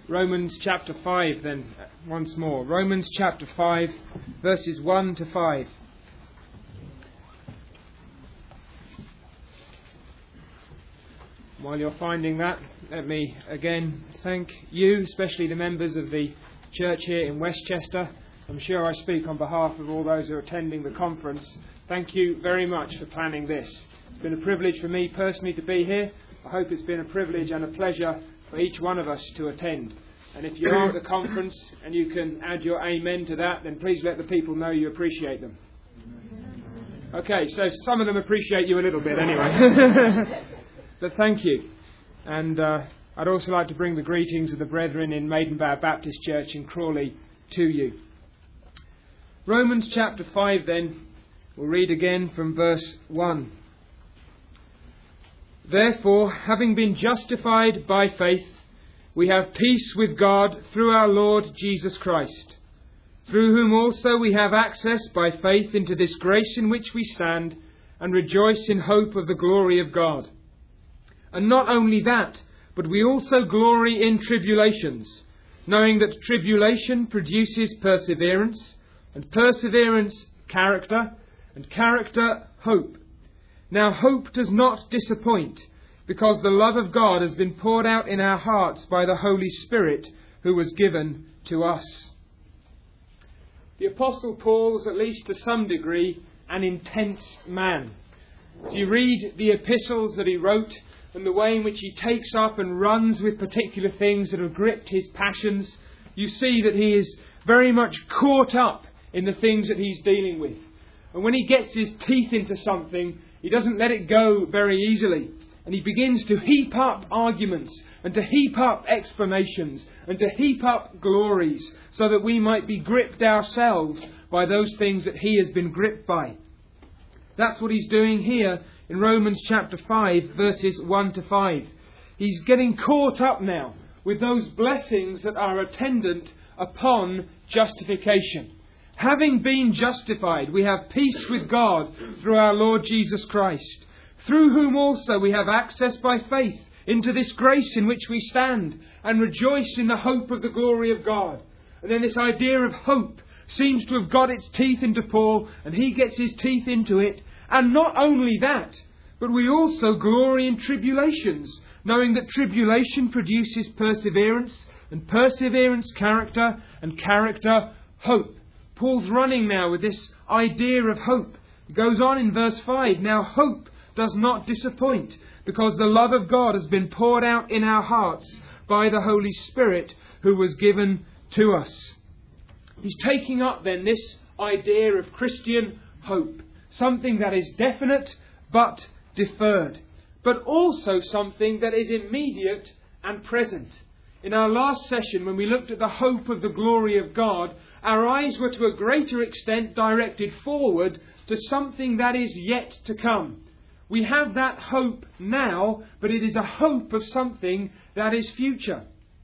Romans chapter 5 then, once more. Romans chapter 5, verses 1 to 5. While you're finding that, let me again thank you, especially the members of the church here in Westchester. I'm sure I speak on behalf of all those who are attending the conference. Thank you very much for planning this. It's been a privilege for me personally to be here. I hope it's been a privilege and a pleasure for each one of us to attend. And if you are at the conference and you can add your amen to that, then please let the people know you appreciate them. Okay, so some of them appreciate you a little bit anyway. But thank you. And I'd also like to bring the greetings of the brethren in Maidenbough Baptist Church in Crawley to you. Romans chapter 5 then, we'll read again from verse 1. Therefore, having been justified by faith, we have peace with God through our Lord Jesus Christ, through whom also we have access by faith into this grace in which we stand, and rejoice in hope of the glory of God. And not only that, but we also glory in tribulations, knowing that tribulation produces perseverance, and perseverance character, and character hope. Now hope does not disappoint, because the love of God has been poured out in our hearts by the Holy Spirit who was given to us. The Apostle Paul was, at least to some degree, an intense man. As you read the epistles that he wrote and the way in which he takes up and runs with particular things that have gripped his passions, you see that he is very much caught up in the things that he's dealing with. And when he gets his teeth into something, he doesn't let it go very easily. And he begins to heap up arguments and to heap up explanations and to heap up glories so that we might be gripped ourselves by those things that he has been gripped by. That's what he's doing here in Romans chapter 5, verses 1 to 5. He's getting caught up now with those blessings that are attendant upon justification. Having been justified, we have peace with God through our Lord Jesus Christ, through whom also we have access by faith into this grace in which we stand, and rejoice in the hope of the glory of God. And then this idea of hope seems to have got its teeth into Paul, and he gets his teeth into it. And not only that, but we also glory in tribulations, knowing that tribulation produces perseverance, and perseverance character, and character hope. Paul's running now with this idea of hope. It goes on in verse 5. Now hope does not disappoint, because the love of God has been poured out in our hearts by the Holy Spirit who was given to us. He's taking up then this idea of Christian hope, something that is definite but deferred, but also something that is immediate and present. In our last session, when we looked at the hope of the glory of God, our eyes were to a greater extent directed forward to something that is yet to come. We have that hope now, but it is a hope of something that is future.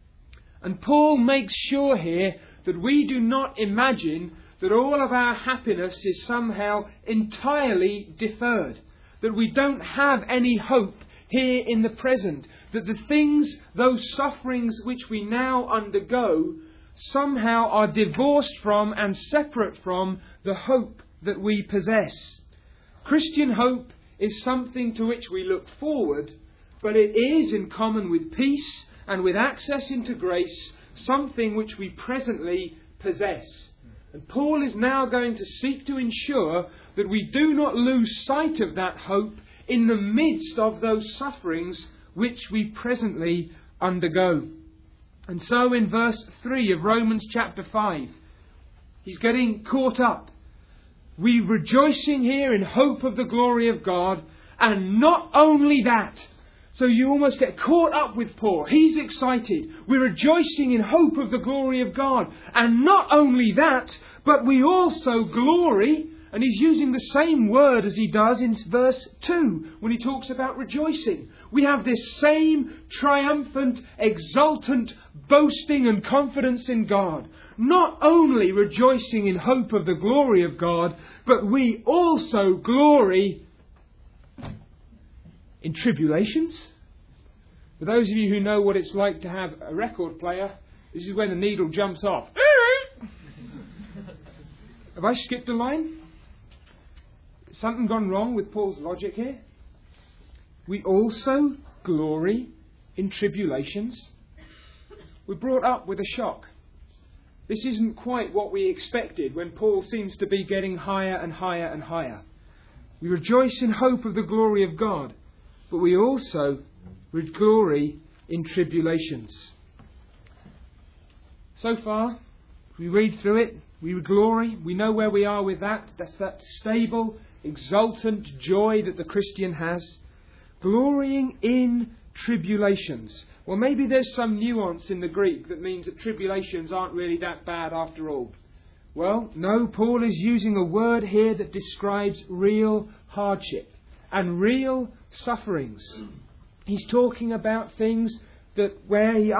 And Paul makes sure here that we do not imagine that all of our happiness is somehow entirely deferred, that we don't have any hope here in the present, that the things, those sufferings which we now undergo, somehow are divorced from and separate from the hope that we possess. Christian hope is something to which we look forward, but it is, in common with peace and with access into grace, something which we presently possess. And Paul is now going to seek to ensure that we do not lose sight of that hope in the midst of those sufferings which we presently undergo. And so in verse 3 of Romans chapter 5, he's getting caught up. We rejoicing here in hope of the glory of God, and not only that. So you almost get caught up with Paul. He's excited. We're rejoicing in hope of the glory of God. And not only that, but we also glory. And he's using the same word as he does in verse 2 when he talks about rejoicing. We have this same triumphant, exultant boasting and confidence in God. Not only rejoicing in hope of the glory of God, but we also glory in tribulations. For those of you who know what it's like to have a record player, This is when the needle jumps off. Have I skipped a line? Has something gone wrong with Paul's logic here? We also glory in tribulations. We're brought up with a shock. This isn't quite what we expected when Paul seems to be getting higher and higher and higher. We rejoice in hope of the glory of God, but we also glory in tribulations. So far, we read through it, we glory, we know where we are with that. That's that stable, exultant joy that the Christian has. Glorying in tribulations. Well, maybe there's some nuance in the Greek that means that tribulations aren't really that bad after all. Well, no, Paul is using a word here that describes real hardship and real sufferings. He's talking about things that where he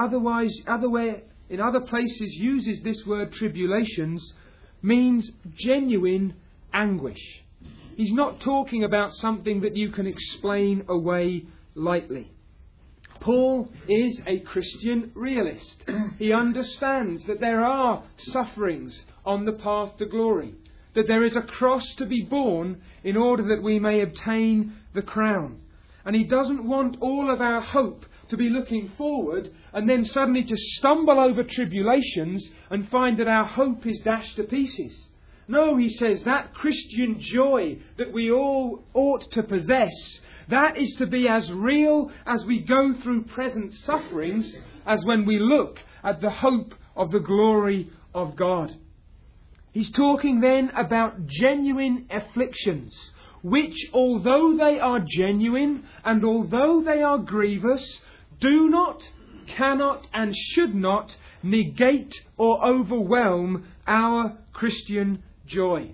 in other places uses this word tribulations means genuine anguish. He's not talking about something that you can explain away lightly. Paul is a Christian realist. He understands that there are sufferings on the path to glory, that there is a cross to be borne in order that we may obtain the crown. And he doesn't want all of our hope to be looking forward and then suddenly to stumble over tribulations and find that our hope is dashed to pieces. No, he says, that Christian joy that we all ought to possess, that is to be as real as we go through present sufferings as when we look at the hope of the glory of God. He's talking then about genuine afflictions, which, although they are genuine and although they are grievous, do not, cannot and should not negate or overwhelm our Christian joy.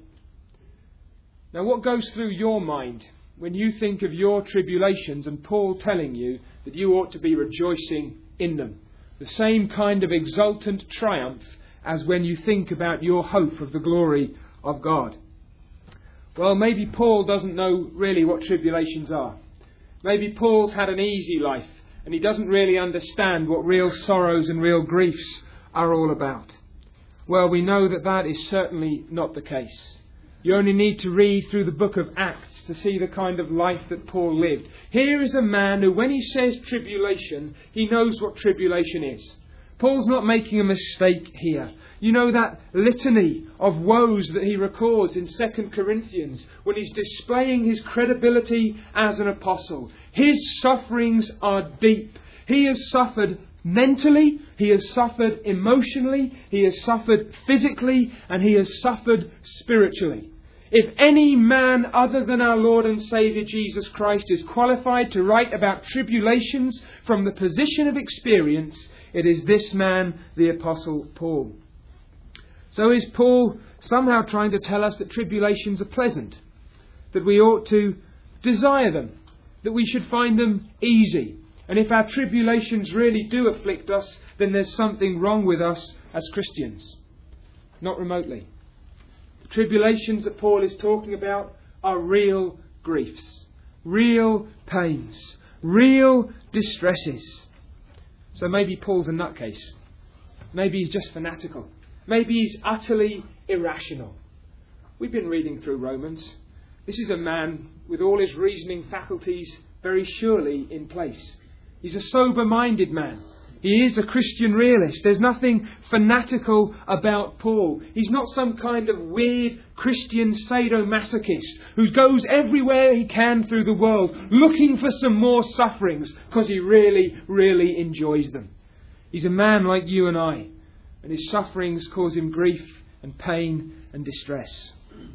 Now, what goes through your mind when you think of your tribulations and Paul telling you that you ought to be rejoicing in them? The same kind of exultant triumph as when you think about your hope of the glory of God. Well, maybe Paul doesn't know really what tribulations are. Maybe Paul's had an easy life and he doesn't really understand what real sorrows and real griefs are all about. Well, we know that that is certainly not the case. You only need to read through the book of Acts to see the kind of life that Paul lived. Here is a man who, when he says tribulation, he knows what tribulation is. Paul's not making a mistake here. You know that litany of woes that he records in 2 Corinthians when he's displaying his credibility as an apostle. His sufferings are deep. He has suffered mentally, he has suffered emotionally, he has suffered physically, and he has suffered spiritually. If any man other than our Lord and Saviour Jesus Christ is qualified to write about tribulations from the position of experience, it is this man, the Apostle Paul. So is Paul somehow trying to tell us that tribulations are pleasant, that we ought to desire them, that we should find them easy? And if our tribulations really do afflict us, then there's something wrong with us as Christians. Not remotely. The tribulations that Paul is talking about are real griefs, real pains, real distresses. So maybe Paul's a nutcase. Maybe he's just fanatical. Maybe he's utterly irrational. We've been reading through Romans. This is a man with all his reasoning faculties very surely in place. He's a sober-minded man. He is a Christian realist. There's nothing fanatical about Paul. He's not some kind of weird Christian sadomasochist who goes everywhere he can through the world looking for some more sufferings because he really, really enjoys them. He's a man like you and I, and his sufferings cause him grief and pain and distress.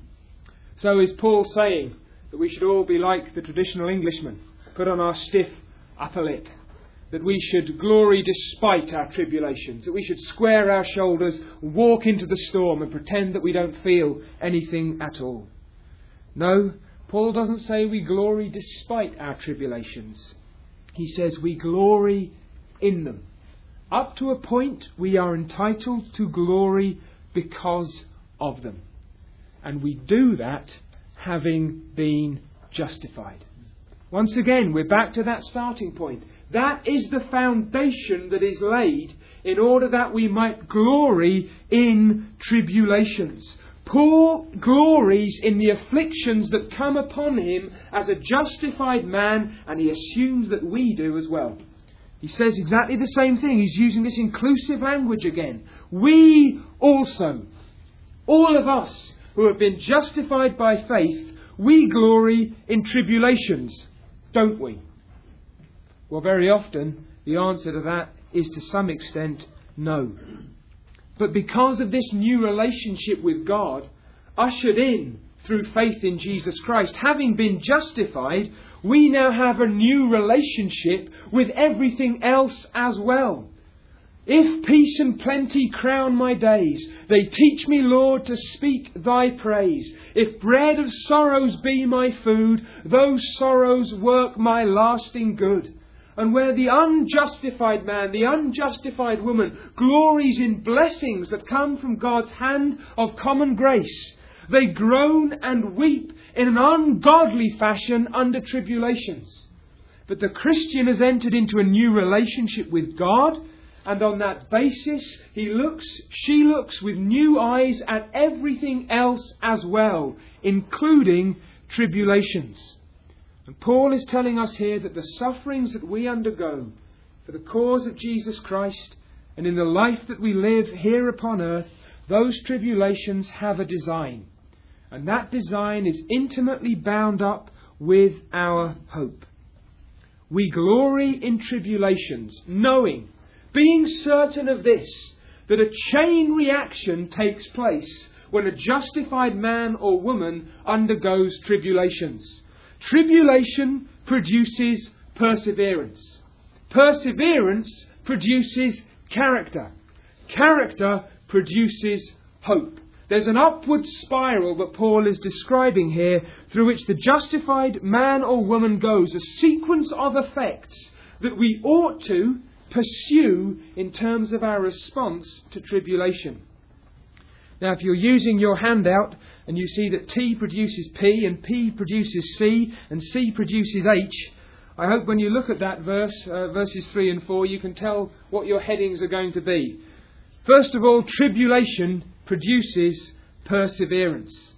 So is Paul saying that we should all be like the traditional Englishman, put on our stiff upper lip, that we should glory despite our tribulations, that we should square our shoulders, walk into the storm and pretend that we don't feel anything at all? No, Paul doesn't say we glory despite our tribulations. He says we glory in them. Up to a point we are entitled to glory because of them. And we do that having been justified. Once again, we're back to that starting point. That is the foundation that is laid in order that we might glory in tribulations. Paul glories in the afflictions that come upon him as a justified man, and he assumes that we do as well. He says exactly the same thing. He's using this inclusive language again. We also, all of us who have been justified by faith, we glory in tribulations, don't we? Well, very often the answer to that is to some extent no. But because of this new relationship with God, ushered in through faith in Jesus Christ, having been justified, we now have a new relationship with everything else as well. If peace and plenty crown my days, they teach me, Lord, to speak thy praise. If bread of sorrows be my food, those sorrows work my lasting good. And where the unjustified man, the unjustified woman, glories in blessings that come from God's hand of common grace, they groan and weep in an ungodly fashion under tribulations. But the Christian has entered into a new relationship with God, and on that basis she looks with new eyes at everything else as well, including tribulations. And Paul is telling us here that the sufferings that we undergo for the cause of Jesus Christ and in the life that we live here upon earth, those tribulations have a design. And that design is intimately bound up with our hope. We glory in tribulations, knowing, being certain of this, that a chain reaction takes place when a justified man or woman undergoes tribulations. Tribulation produces perseverance. Perseverance produces character. Character produces hope. There's an upward spiral that Paul is describing here through which the justified man or woman goes, a sequence of effects that we ought to pursue in terms of our response to tribulation. Now, if you're using your handout and you see that T produces P and P produces C and C produces H, I hope when you look at that verse, verses 3 and 4, you can tell what your headings are going to be. First of all, tribulation produces perseverance.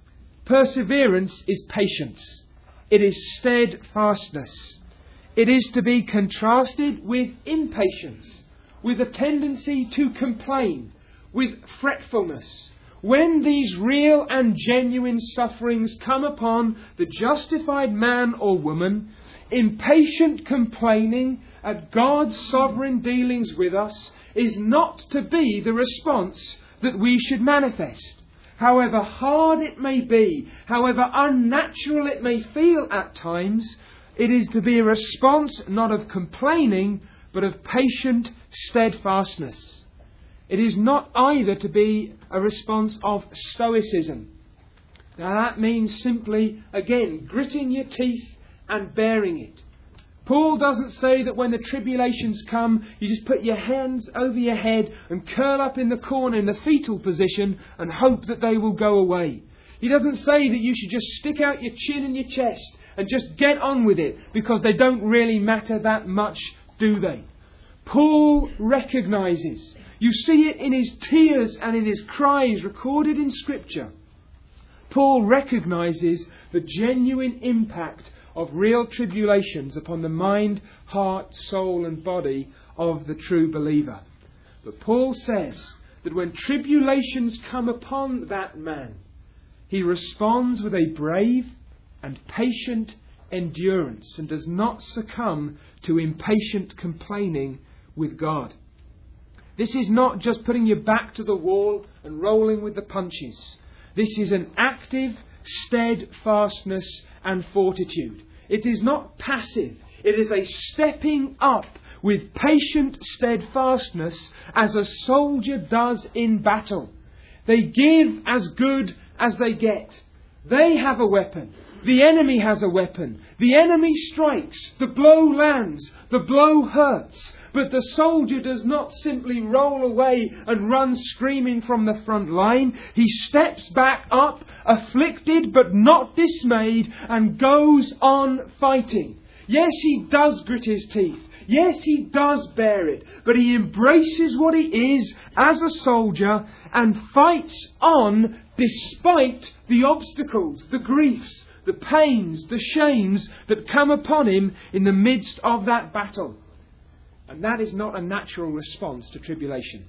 Perseverance is patience. It is steadfastness. It is to be contrasted with impatience, with a tendency to complain, with fretfulness. When these real and genuine sufferings come upon the justified man or woman, impatient complaining at God's sovereign dealings with us is not to be the response that we should manifest. However hard it may be, however unnatural it may feel at times, it is to be a response not of complaining, but of patient steadfastness. It is not either to be a response of stoicism. Now that means simply, again, gritting your teeth and bearing it. Paul doesn't say that when the tribulations come, you just put your hands over your head and curl up in the corner in the fetal position and hope that they will go away. He doesn't say that you should just stick out your chin and your chest and just get on with it, because they don't really matter that much, do they? Paul recognises, you see it in his tears and in his cries recorded in Scripture. Paul recognises the genuine impact of real tribulations upon the mind, heart, soul and body of the true believer. But Paul says that when tribulations come upon that man, he responds with a brave and patient endurance and does not succumb to impatient complaining with God. This is not just putting your back to the wall and rolling with the punches. This is an active steadfastness and fortitude. It is not passive. It is a stepping up with patient steadfastness as a soldier does in battle. They give as good as they get. They have a weapon. The enemy has a weapon. The enemy strikes. The blow lands. The blow hurts. But the soldier does not simply roll away and run screaming from the front line. He steps back up, afflicted but not dismayed, and goes on fighting. Yes, he does grit his teeth. Yes, he does bear it, but he embraces what he is as a soldier and fights on despite the obstacles, the griefs, the pains, the shames that come upon him in the midst of that battle. And that is not a natural response to tribulation.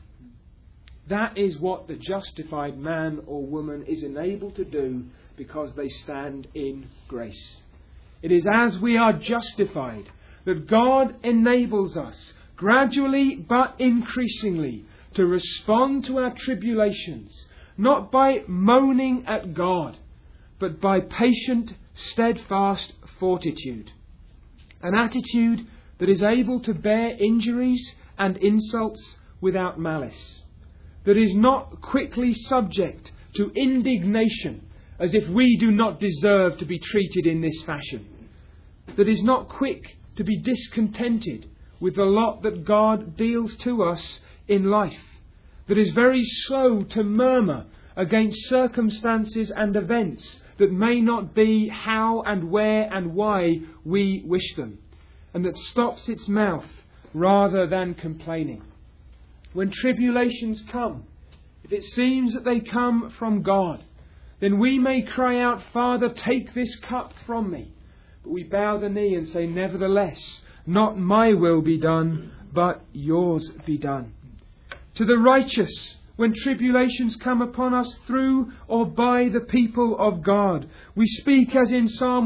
That is what the justified man or woman is enabled to do because they stand in grace. It is as we are justified that God enables us, gradually but increasingly, to respond to our tribulations, not by moaning at God, but by patient, steadfast fortitude. An attitude that is able to bear injuries and insults without malice, that is not quickly subject to indignation as if we do not deserve to be treated in this fashion, that is not quick to be discontented with the lot that God deals to us in life, that is very slow to murmur against circumstances and events that may not be how and where and why we wish them, and that stops its mouth rather than complaining. When tribulations come, if it seems that they come from God, then we may cry out, "Father, take this cup from me." But we bow the knee and say, "Nevertheless, not my will be done, but yours be done." To the righteous, when tribulations come upon us through or by the people of God, we speak as in Psalm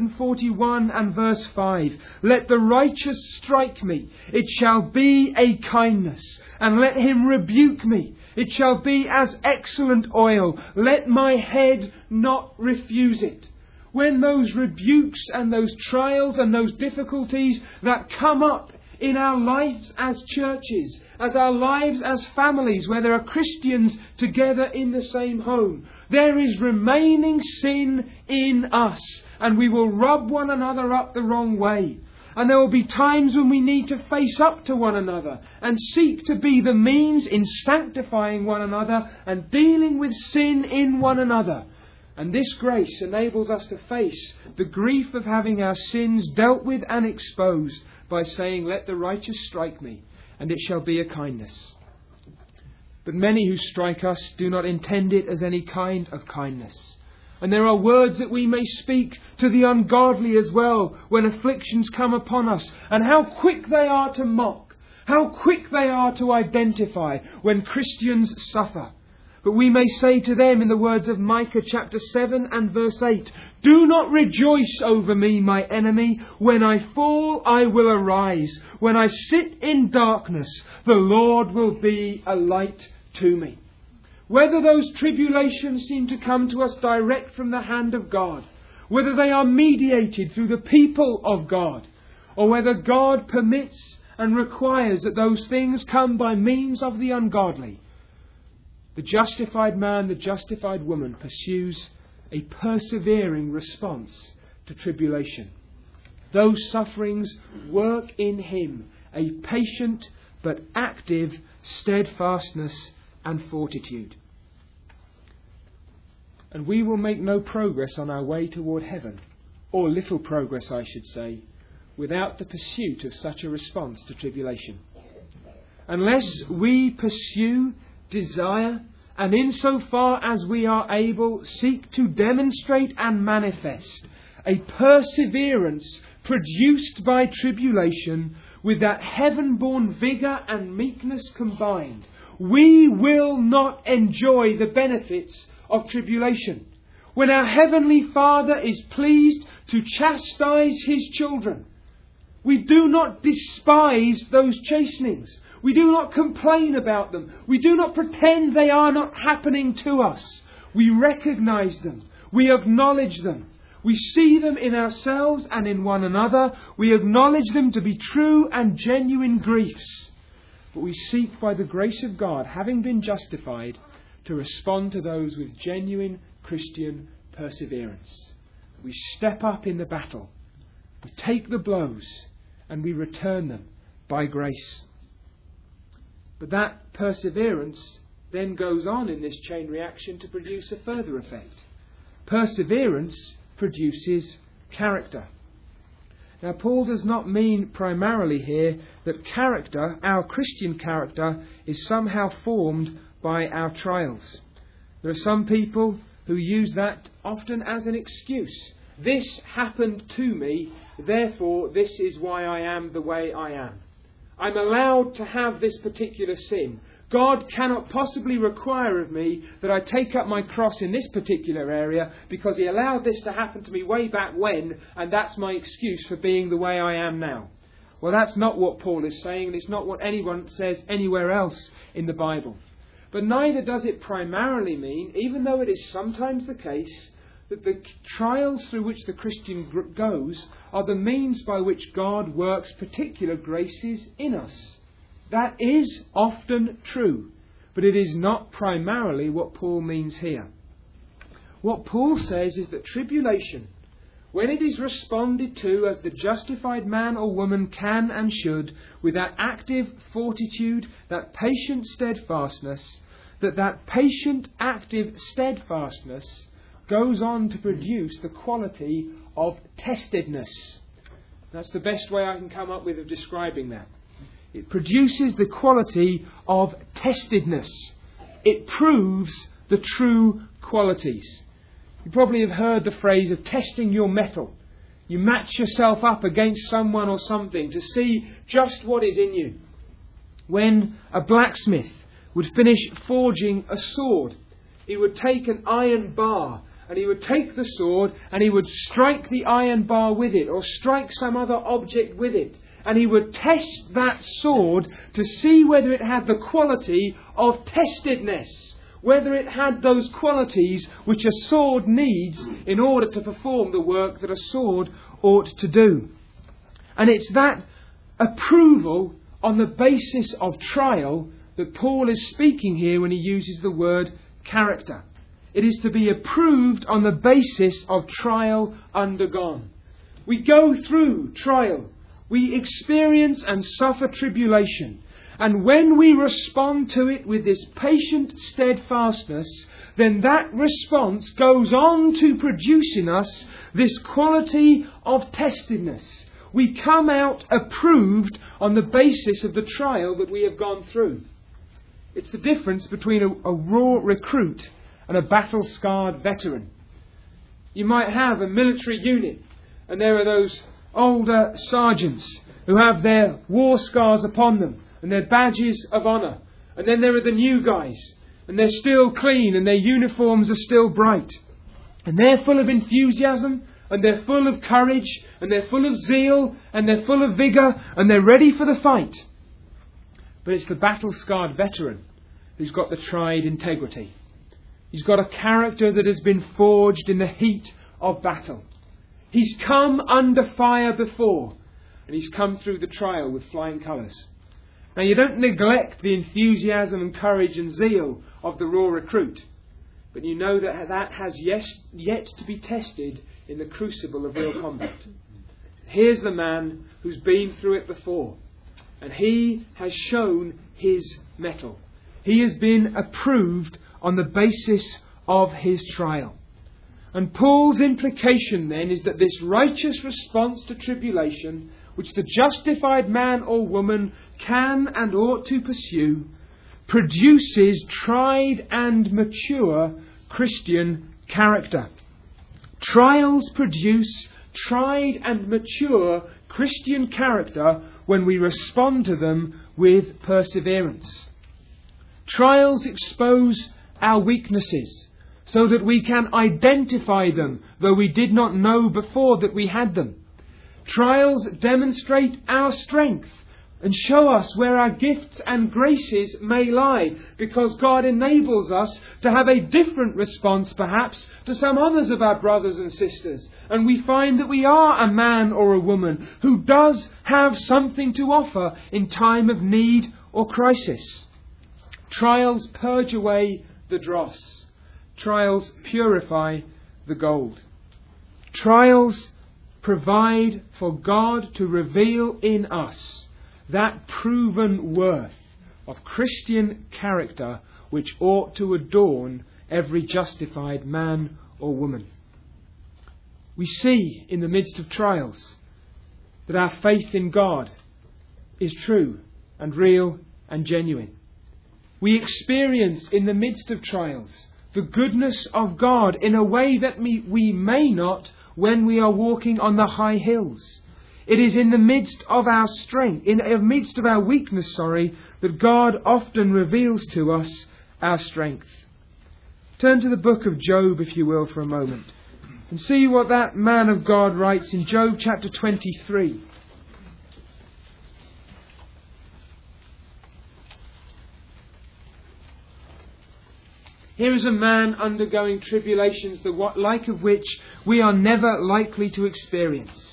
141 and verse 5, "Let the righteous strike me, it shall be a kindness, and let him rebuke me, it shall be as excellent oil, let my head not refuse it." When those rebukes and those trials and those difficulties that come up in our lives as churches, as our lives as families where there are Christians together in the same home, there is remaining sin in us, and we will rub one another up the wrong way. And there will be times when we need to face up to one another and seek to be the means in sanctifying one another and dealing with sin in one another. And this grace enables us to face the grief of having our sins dealt with and exposed by saying, "Let the righteous strike me, and it shall be a kindness." But many who strike us do not intend it as any kind of kindness. And there are words that we may speak to the ungodly as well when afflictions come upon us, and how quick they are to mock, how quick they are to identify when Christians suffer. But we may say to them in the words of Micah chapter 7 and verse 8, "Do not rejoice over me, my enemy. When I fall, I will arise. When I sit in darkness, the Lord will be a light to me." Whether those tribulations seem to come to us direct from the hand of God, whether they are mediated through the people of God, or whether God permits and requires that those things come by means of the ungodly, the justified man, the justified woman pursues a persevering response to tribulation. Those sufferings work in him a patient but active steadfastness and fortitude. And we will make no progress on our way toward heaven, or little progress, I should say, without the pursuit of such a response to tribulation. Unless we pursue, desire, and insofar as we are able, seek to demonstrate and manifest a perseverance produced by tribulation with that heaven-born vigour and meekness combined, we will not enjoy the benefits of tribulation. When our Heavenly Father is pleased to chastise His children, we do not despise those chastenings. We do not complain about them. We do not pretend they are not happening to us. We recognise them. We acknowledge them. We see them in ourselves and in one another. We acknowledge them to be true and genuine griefs. But we seek by the grace of God, having been justified, to respond to those with genuine Christian perseverance. We step up in the battle. We take the blows and we return them by grace. But that perseverance then goes on in this chain reaction to produce a further effect. Perseverance produces character. Now, Paul does not mean primarily here that character, our Christian character, is somehow formed by our trials. There are some people who use that often as an excuse. This happened to me, therefore this is why I am the way I am. I'm allowed to have this particular sin. God cannot possibly require of me that I take up my cross in this particular area because He allowed this to happen to me way back when, and that's my excuse for being the way I am now. Well, that's not what Paul is saying, and it's not what anyone says anywhere else in the Bible. But neither does it primarily mean, even though it is sometimes the case, that the trials through which the Christian goes are the means by which God works particular graces in us. That is often true, but it is not primarily what Paul means here. What Paul says is that tribulation, when it is responded to as the justified man or woman can and should, with that active fortitude, that patient steadfastness, that patient active steadfastness goes on to produce the quality of testedness. That's the best way I can come up with of describing that. It produces the quality of testedness. It proves the true qualities. You probably have heard the phrase of testing your metal. You match yourself up against someone or something to see just what is in you. When a blacksmith would finish forging a sword, he would take an iron bar and he would take the sword and he would strike the iron bar with it or strike some other object with it. And he would test that sword to see whether it had the quality of testedness, whether it had those qualities which a sword needs in order to perform the work that a sword ought to do. And it's that approval on the basis of trial that Paul is speaking here when he uses the word character. It is to be approved on the basis of trial undergone. We go through trial. We experience and suffer tribulation. And when we respond to it with this patient steadfastness, then that response goes on to produce in us this quality of testedness. We come out approved on the basis of the trial that we have gone through. It's the difference between a raw recruit and a battle-scarred veteran. You might have a military unit, and there are those older sergeants who have their war scars upon them and their badges of honour. And then there are the new guys, and they're still clean and their uniforms are still bright. And they're full of enthusiasm, and they're full of courage, and they're full of zeal, and they're full of vigour, and they're ready for the fight. But it's the battle-scarred veteran who's got the tried integrity. He's got a character that has been forged in the heat of battle. He's come under fire before, and he's come through the trial with flying colours. Now, you don't neglect the enthusiasm and courage and zeal of the raw recruit, but you know that has yet to be tested in the crucible of real combat. Here's the man who's been through it before, and he has shown his mettle. He has been approved on the basis of his trial. And Paul's implication then is that this righteous response to tribulation, which the justified man or woman can and ought to pursue, produces tried and mature Christian character. Trials produce tried and mature Christian character when we respond to them with perseverance. Trials expose our weaknesses so that we can identify them, though we did not know before that we had them. Trials demonstrate our strength and show us where our gifts and graces may lie, because God enables us to have a different response perhaps to some others of our brothers and sisters. And we find that we are a man or a woman who does have something to offer in time of need or crisis. Trials purge away the dross. Trials purify the gold. Trials provide for God to reveal in us that proven worth of Christian character which ought to adorn every justified man or woman. We see in the midst of trials that our faith in God is true and real and genuine. We experience in the midst of trials the goodness of God in a way that we may not when we are walking on the high hills. It is in the midst of our strength, in the midst of our weakness, that God often reveals to us our strength. Turn to the book of Job, if you will, for a moment, and see what that man of God writes in Job chapter 23. Here is a man undergoing tribulations, the like of which we are never likely to experience.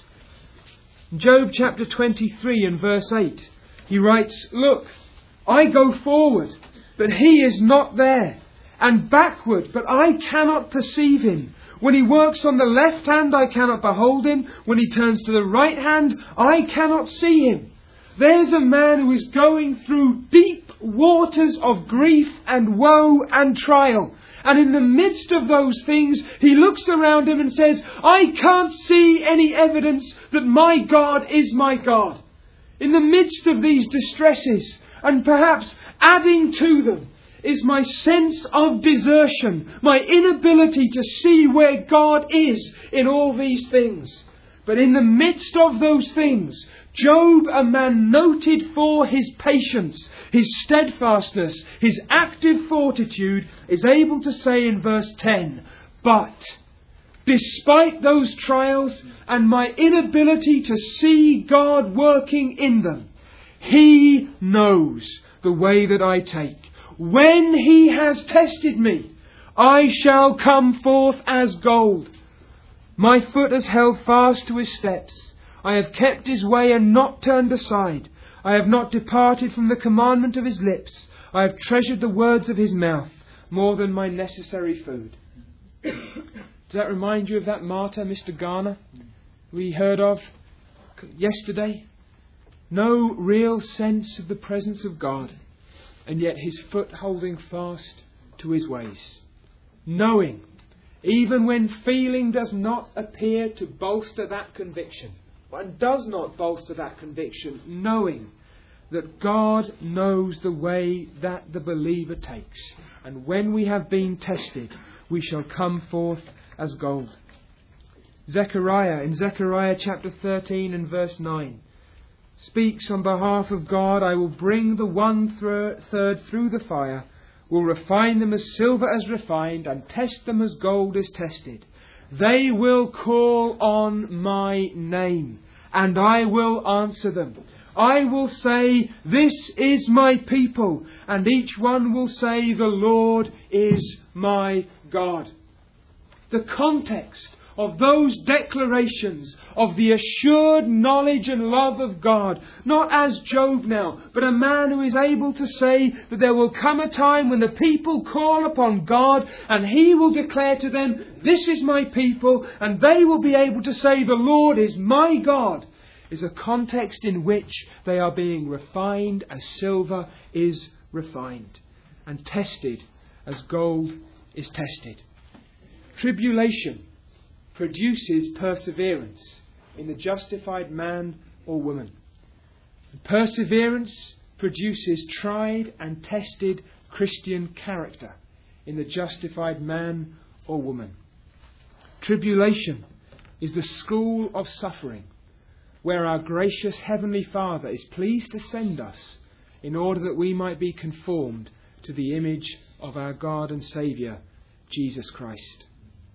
In Job chapter 23 and verse 8, he writes, "Look, I go forward, but he is not there, and backward, but I cannot perceive him. When he works on the left hand, I cannot behold him. When he turns to the right hand, I cannot see him." There's a man who is going through deep waters of grief and woe and trial. And in the midst of those things, he looks around him and says, "I can't see any evidence that my God is my God." In the midst of these distresses, and perhaps adding to them, is my sense of desertion, my inability to see where God is in all these things. But in the midst of those things, Job, a man noted for his patience, his steadfastness, his active fortitude, is able to say in verse 10, "But despite those trials and my inability to see God working in them, He knows the way that I take. When He has tested me, I shall come forth as gold. My foot has held fast to His steps. I have kept His way and not turned aside. I have not departed from the commandment of His lips. I have treasured the words of His mouth more than my necessary food." Does that remind you of that martyr, Mr. Garner, we heard of yesterday? No real sense of the presence of God, and yet his foot holding fast to his ways. Knowing, even when feeling does not appear to bolster that conviction, and does not bolster that conviction, knowing that God knows the way that the believer takes. And when we have been tested, we shall come forth as gold. Zechariah, in Zechariah chapter 13 and verse 9, speaks on behalf of God, "I will bring the 1/3 through the fire, will refine them as silver is refined, and test them as gold is tested. They will call on my name, and I will answer them. I will say, 'This is my people,' and each one will say, 'The Lord is my God.'" The context of those declarations of the assured knowledge and love of God, not as Job now, but a man who is able to say that there will come a time when the people call upon God and He will declare to them, "This is my people," and they will be able to say, "The Lord is my God," is a context in which they are being refined as silver is refined, and tested as gold is tested. Tribulation produces perseverance in the justified man or woman. Perseverance produces tried and tested Christian character in the justified man or woman. Tribulation is the school of suffering where our gracious Heavenly Father is pleased to send us in order that we might be conformed to the image of our God and Saviour, Jesus Christ.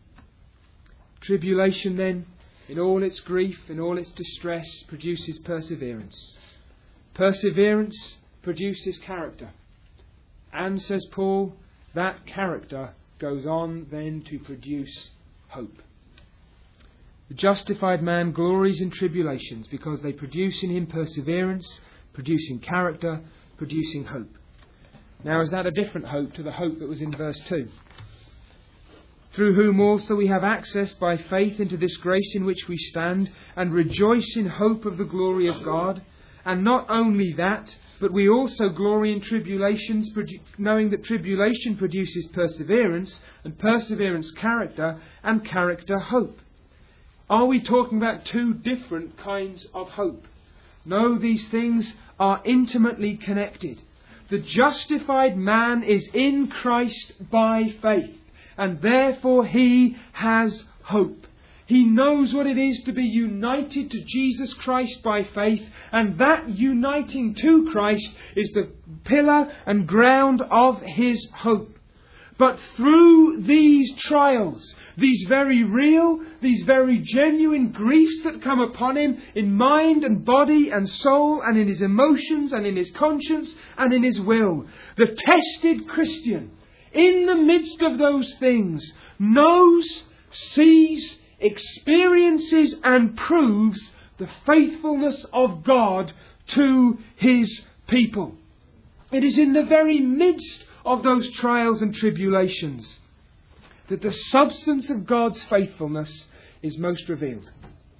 Tribulation then, in all its grief, in all its distress, produces perseverance. Perseverance produces character. And, says Paul, that character goes on then to produce hope. The justified man glories in tribulations because they produce in him perseverance, producing character, producing hope. Now, is that a different hope to the hope that was in verse 2? "Through whom also we have access by faith into this grace in which we stand, and rejoice in hope of the glory of God. And not only that, but we also glory in tribulations, knowing that tribulation produces perseverance, and perseverance character, and character hope." Are we talking about two different kinds of hope? No, these things are intimately connected. The justified man is in Christ by faith, and therefore he has hope. He knows what it is to be united to Jesus Christ by faith, and that uniting to Christ is the pillar and ground of his hope. But through these trials, these very real, these very genuine griefs that come upon him in mind and body and soul and in his emotions and in his conscience and in his will, the tested Christian, in the midst of those things, knows, sees, experiences and proves the faithfulness of God to his people. It is in the very midst of those trials and tribulations that the substance of God's faithfulness is most revealed.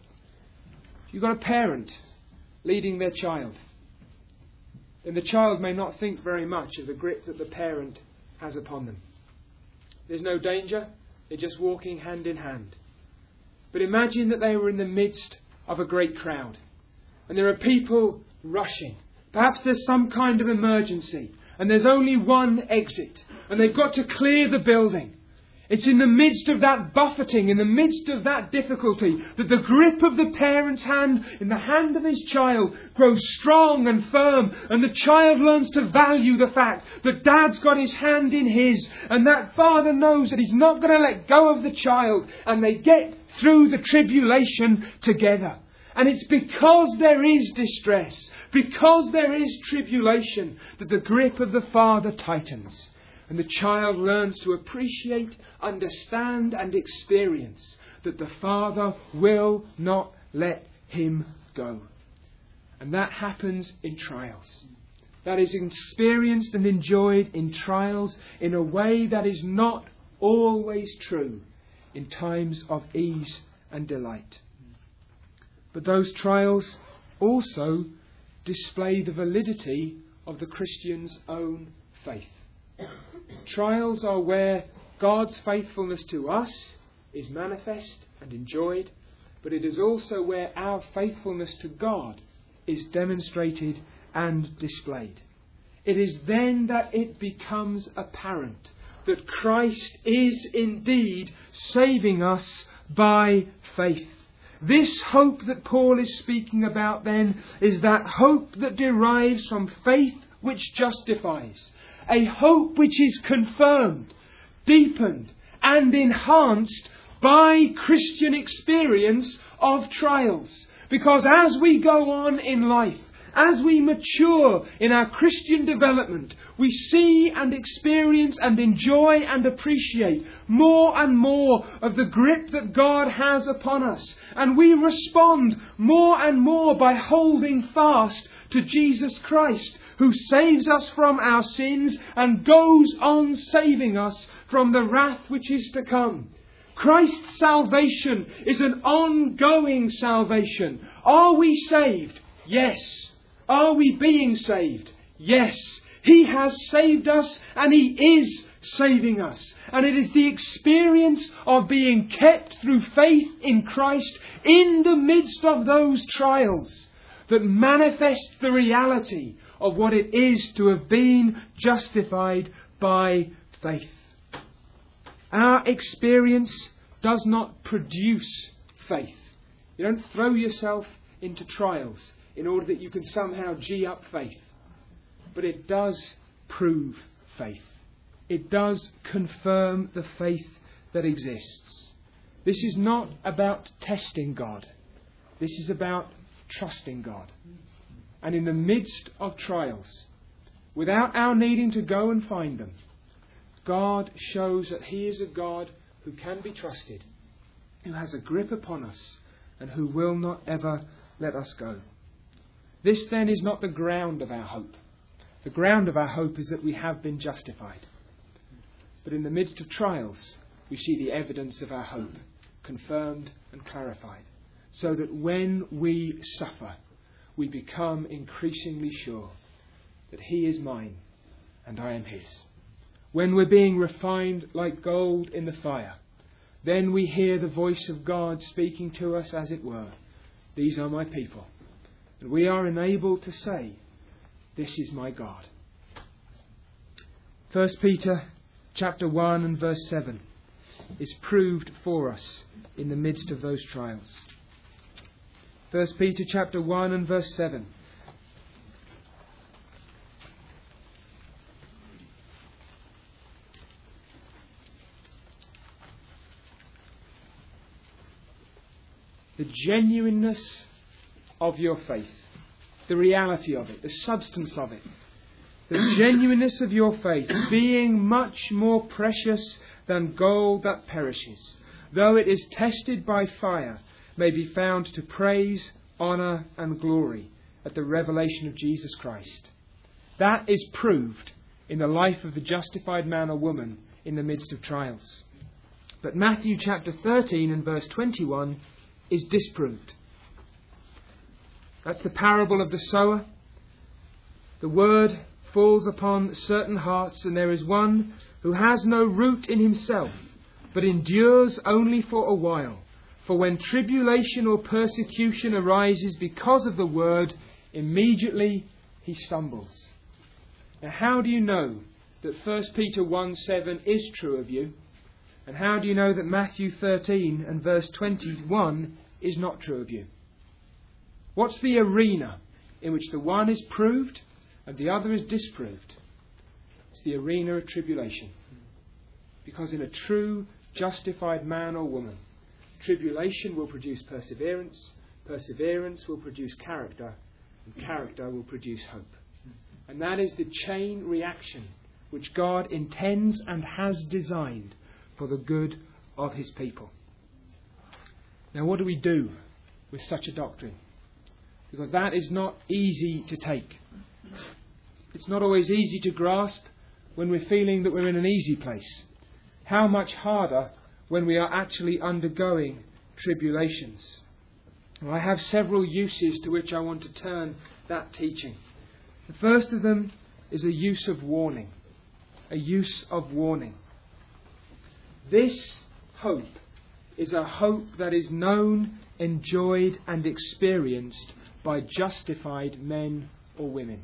You've got a parent leading their child, then the child may not think very much of the grip that the parent has upon them. There's no danger, they're just walking hand in hand. But imagine that they were in the midst of a great crowd and there are people rushing. Perhaps there's some kind of emergency and there's only one exit and they've got to clear the building. It's in the midst of that buffeting, in the midst of that difficulty, that the grip of the parent's hand in the hand of his child grows strong and firm, and the child learns to value the fact that Dad's got his hand in his, and that father knows that he's not going to let go of the child, and they get through the tribulation together. And it's because there is distress, because there is tribulation, that the grip of the father tightens. And the child learns to appreciate, understand and experience that the Father will not let him go. And that happens in trials. That is experienced and enjoyed in trials in a way that is not always true in times of ease and delight. But those trials also display the validity of the Christian's own faith. Trials are where God's faithfulness to us is manifest and enjoyed, but it is also where our faithfulness to God is demonstrated and displayed. It is then that it becomes apparent that Christ is indeed saving us by faith. This hope that Paul is speaking about then is that hope that derives from faith which justifies. A hope which is confirmed, deepened and enhanced by Christian experience of trials. Because as we go on in life, as we mature in our Christian development, we see and experience and enjoy and appreciate more and more of the grip that God has upon us. And we respond more and more by holding fast to Jesus Christ, who saves us from our sins and goes on saving us from the wrath which is to come. Christ's salvation is an ongoing salvation. Are we saved? Yes. Are we being saved? Yes. He has saved us and He is saving us. And it is the experience of being kept through faith in Christ in the midst of those trials that manifests the reality of what it is to have been justified by faith. Our experience does not produce faith. You don't throw yourself into trials in order that you can somehow gee up faith. But it does prove faith. It does confirm the faith that exists. This is not about testing God. This is about trusting God. And in the midst of trials, without our needing to go and find them, God shows that He is a God who can be trusted, who has a grip upon us, and who will not ever let us go. This then is not the ground of our hope. The ground of our hope is that we have been justified. But in the midst of trials, we see the evidence of our hope confirmed and clarified, so that when we suffer, we become increasingly sure that He is mine and I am His. When we're being refined like gold in the fire, then we hear the voice of God speaking to us, as it were. These are my people. And we are enabled to say, this is my God. 1 Peter chapter 1 and verse 7 is proved for us in the midst of those trials. 1 Peter chapter 1 and verse 7. The genuineness of your faith, the reality of it, the substance of it, the genuineness of your faith, being much more precious than gold that perishes, though it is tested by fire, may be found to praise, honour and glory at the revelation of Jesus Christ. That is proved in the life of the justified man or woman in the midst of trials. But Matthew chapter 13 and verse 21 is disproved. That's the parable of the sower. The word falls upon certain hearts, and there is one who has no root in himself, but endures only for a while. For when tribulation or persecution arises because of the word, immediately he stumbles. Now, how do you know that 1 Peter 1:7 is true of you? And how do you know that Matthew 13 and verse 21 is not true of you? What's the arena in which the one is proved and the other is disproved? It's the arena of tribulation. Because in a true, justified man or woman, tribulation will produce perseverance, perseverance will produce character, and character will produce hope. And that is the chain reaction which God intends and has designed for the good of his people. Now, what do we do with such a doctrine? Because that is not easy to take. It's not always easy to grasp when we're feeling that we're in an easy place. How much harder when we are actually undergoing tribulations. Well, I have several uses to which I want to turn that teaching. The first of them is a use of warning. A use of warning. This hope is a hope that is known, enjoyed and experienced by justified men or women.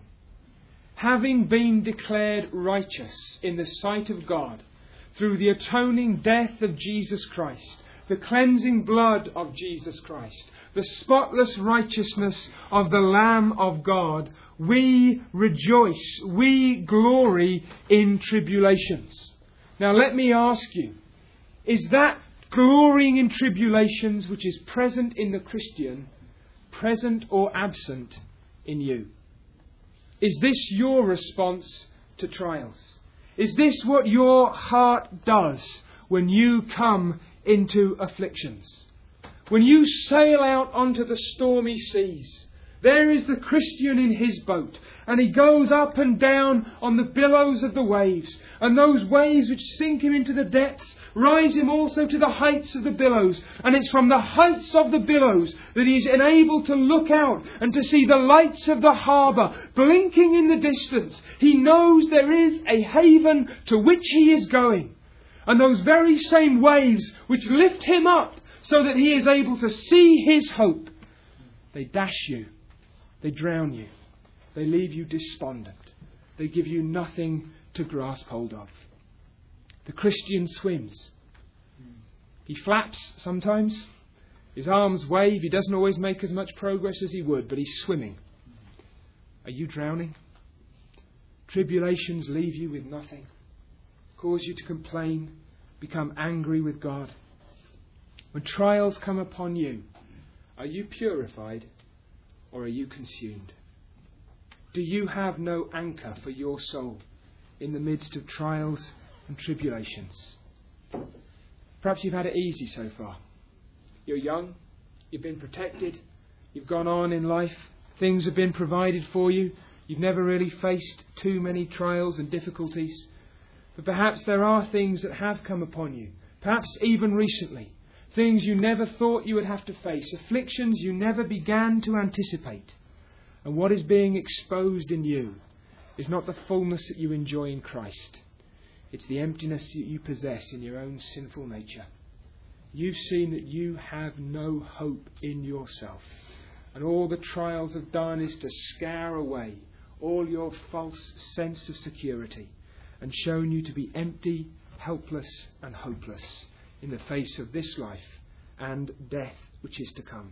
Having been declared righteous in the sight of God through the atoning death of Jesus Christ, the cleansing blood of Jesus Christ, the spotless righteousness of the Lamb of God, we rejoice, we glory in tribulations. Now let me ask you, is that glorying in tribulations which is present in the Christian, present or absent in you? Is this your response to trials? Is this what your heart does when you come into afflictions? When you sail out onto the stormy seas, there is the Christian in his boat, and he goes up and down on the billows of the waves, and those waves which sink him into the depths rise him also to the heights of the billows, and it's from the heights of the billows that he's enabled to look out and to see the lights of the harbour blinking in the distance. He knows there is a haven to which he is going, and those very same waves which lift him up so that he is able to see his hope, they dash you. They drown you. They leave you despondent. They give you nothing to grasp hold of. The Christian swims. He flaps sometimes. His arms wave. He doesn't always make as much progress as he would, but he's swimming. Are you drowning? Tribulations leave you with nothing. Cause you to complain. Become angry with God. When trials come upon you, are you purified? Or are you consumed? Do you have no anchor for your soul in the midst of trials and tribulations? Perhaps you've had it easy so far. You're young, you've been protected, you've gone on in life, things have been provided for you, you've never really faced too many trials and difficulties. But perhaps there are things that have come upon you, perhaps even recently. Things you never thought you would have to face. Afflictions you never began to anticipate. And what is being exposed in you is not the fullness that you enjoy in Christ. It's the emptiness that you possess in your own sinful nature. you've seen that you have no hope in yourself, and all the trials have done is to scare away all your false sense of security and shown you to be empty, helpless and hopeless in the face of this life and death which is to come.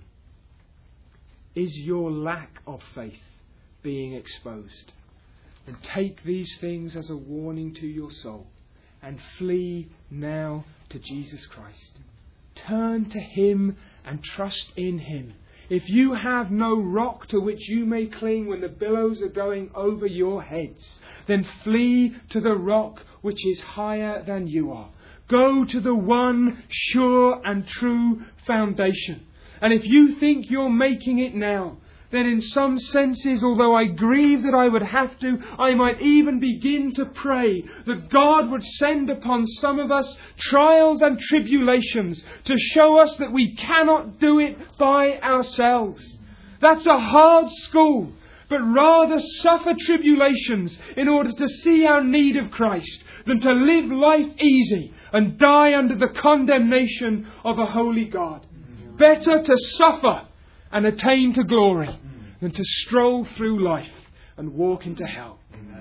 Is your lack of faith being exposed? And take these things as a warning to your soul and flee now to Jesus Christ. Turn to Him and trust in Him. If you have no rock to which you may cling when the billows are going over your heads, then flee to the rock which is higher than you are. Go to the one sure and true foundation. And if you think you're making it now, then in some senses, although I grieve that I would have to, I might even begin to pray that God would send upon some of us trials and tribulations to show us that we cannot do it by ourselves. That's a hard school, but rather suffer tribulations in order to see our need of Christ than to live life easy and die under the condemnation of a holy God. Better to suffer and attain to glory than to stroll through life and walk into hell.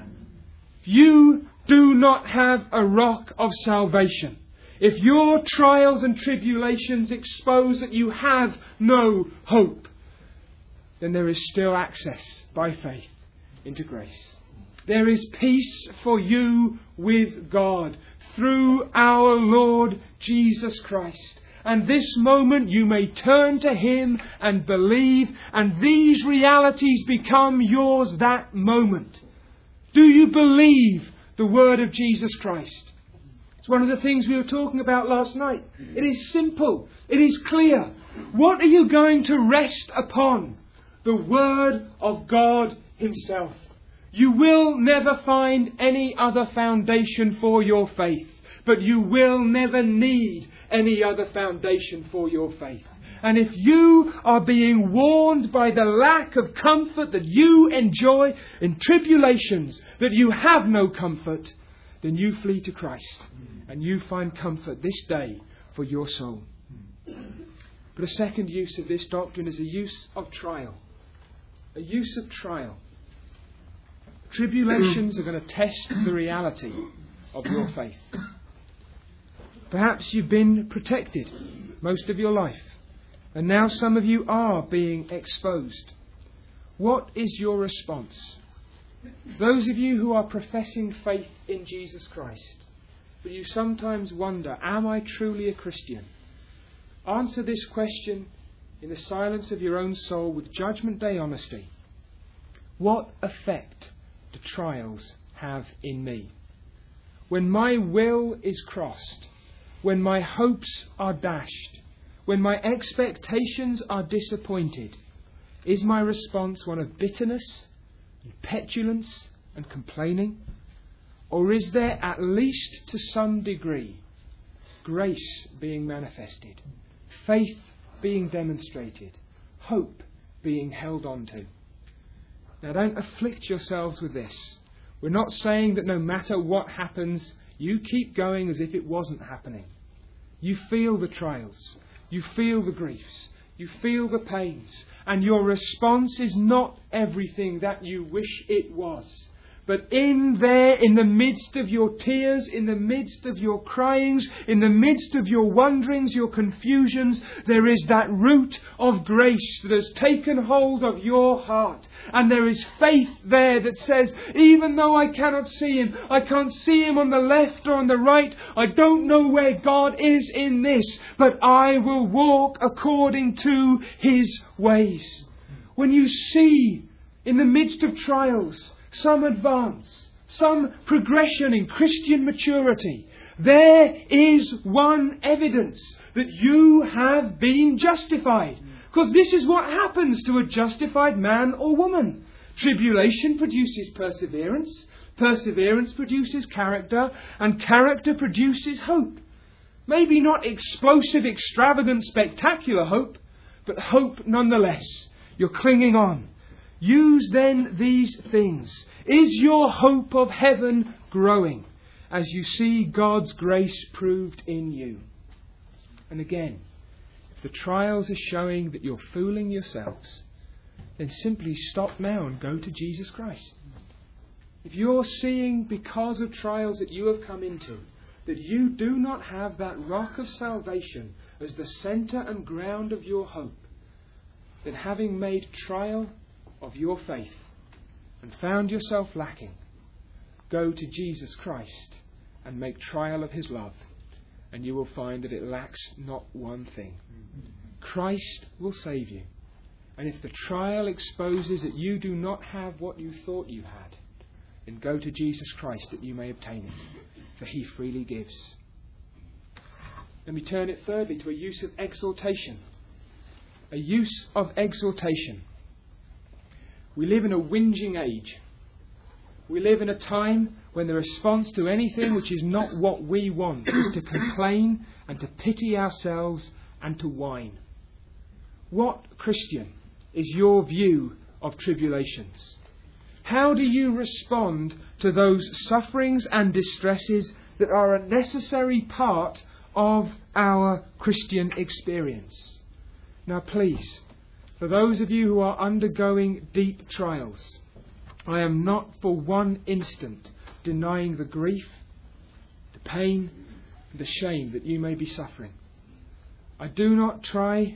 If you do not have a rock of salvation, if your trials and tribulations expose that you have no hope, then there is still access by faith into grace. There is peace for you with God through our Lord Jesus Christ. And this moment you may turn to Him and believe, and these realities become yours that moment. Do you believe the word of Jesus Christ? It's one of the things we were talking about last night. It is simple. It is clear. What are you going to rest upon? The word of God Himself. You will never find any other foundation for your faith, but you will never need any other foundation for your faith. And if you are being warned by the lack of comfort that you enjoy in tribulations, that you have no comfort, then you flee to Christ and you find comfort this day for your soul. But a second use of this doctrine is a use of trial. A use of trial. Tribulations are going to test the reality of your faith. Perhaps you've been protected most of your life, and now some of you are being exposed. What is your response? Those of you who are professing faith in Jesus Christ, but you sometimes wonder, am I truly a Christian? Answer this question in the silence of your own soul with Judgment Day honesty. What effect do trials have in me? When my will is crossed, when my hopes are dashed, when my expectations are disappointed, is my response one of bitterness and petulance and complaining? Or is there, at least to some degree, grace being manifested, faith being demonstrated, hope being held on to? Now, don't afflict yourselves with this. We're not saying that no matter what happens, you keep going as if it wasn't happening. You feel the trials. You feel the griefs. You feel the pains. And your response is not everything that you wish it was. But in the midst of your tears, in the midst of your cryings, in the midst of your wonderings, your confusions, there is that root of grace that has taken hold of your heart. And there is faith there that says, even though I cannot see Him, I can't see Him on the left or on the right, I don't know where God is in this, but I will walk according to His ways. When you see in the midst of trials some advance, some progression in Christian maturity, there is one evidence that you have been justified. Because this is what happens to a justified man or woman. Tribulation produces perseverance, perseverance produces character, and character produces hope. Maybe not explosive, extravagant, spectacular hope, but hope nonetheless. You're clinging on. Use then these things. Is your hope of heaven growing as you see God's grace proved in you? and again. If the trials are showing that you're fooling yourselves, then simply stop now and go to Jesus Christ. If you're seeing, because of trials that you have come into, that you do not have that rock of salvation as the centre and ground of your hope, then having made trial of your faith and found yourself lacking, go to Jesus Christ and make trial of his love, and you will find that it lacks not one thing. Christ will save you. And if the trial exposes that you do not have what you thought you had, then go to Jesus Christ that you may obtain it, for he freely gives. Let me turn it thirdly to a use of exhortation. A use of exhortation. We live in a whinging age. We live in a time when the response to anything which is not what we want is to complain and to pity ourselves and to whine. What, Christian, is your view of tribulations? How do you respond to those sufferings and distresses that are a necessary part of our Christian experience? Now please, for those of you who are undergoing deep trials, I am not for one instant denying the grief, the pain, and the shame that you may be suffering. I do not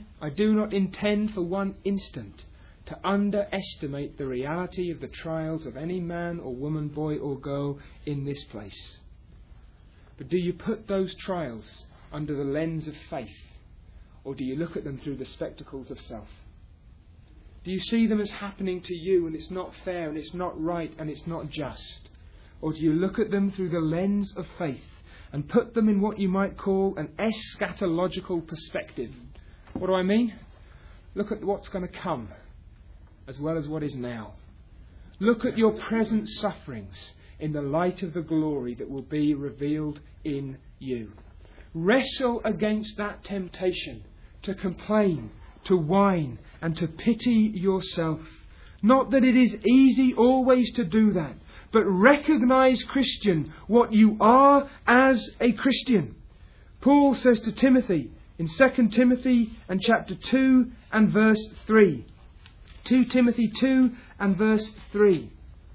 intend for one instant to underestimate the reality of the trials of any man or woman, boy or girl in this place. But do you put those trials under the lens of faith, or do you look at them through the spectacles of self? Do you see them as happening to you and it's not fair and it's not right and it's not just? Or do you look at them through the lens of faith and put them in what you might call an eschatological perspective? What do I mean? Look at what's going to come as well as what is now. Look at your present sufferings in the light of the glory that will be revealed in you. Wrestle against that temptation to complain, to whine, and to pity yourself. Not that it is easy always to do that, but recognise, Christian, what you are as a Christian. Paul says to Timothy in 2 Timothy and chapter 2 and verse 3. 2 Timothy 2 and verse 3.